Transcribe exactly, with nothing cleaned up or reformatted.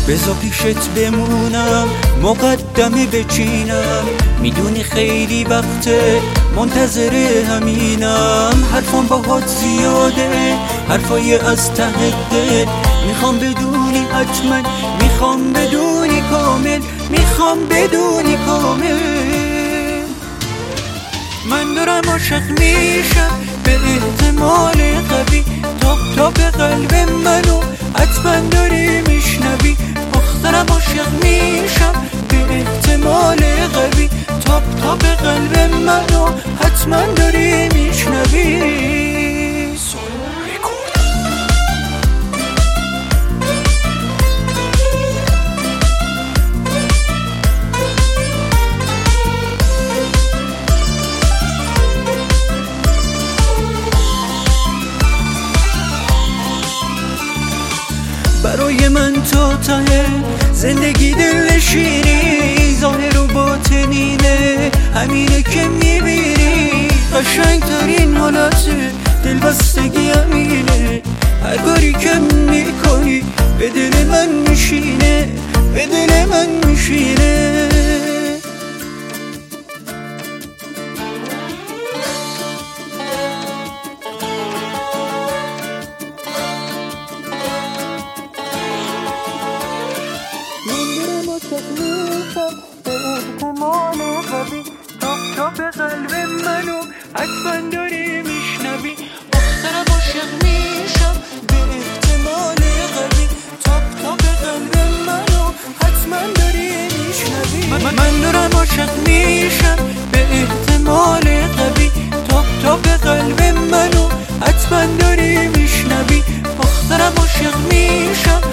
بذار پیشت بمونم مقدمه بچینم، میدونی خیلی وقته منتظر همینم. حرفم باهات زیاده، حرفای از ته دل، میخوام بدونی حتما، میخوام بدونی کامل، میخوام بدونی کامل. من دارم عاشق میشم به احتمال قوی، تاپ تاپ قلب منو حتما داری میشنوی. دخترم عاشق میشم به احتمال قوی، تاپ تاپ قلب منو حتما داری میشنوی. برای من تو ته زندگی دلنشینی، ظاهر و باطنینه همینه که میبینی. قشنگ ترین حالت دلبستگی همینه، هر کاری که میکنی به دل من میشینه، به دل من میشینه. به احتمال قوی، تاپ تاپ قلب منو حتما داری میشنوی. دخترم عاشق میشم به احتمال قوی، تاپ تاپ قلب منو حتما داری میشنوی. من دارم عاشق میشم به احتمال قوی، تاپ تاپ قلب منو حتما داری میشنوی. دخترم عاشق میشم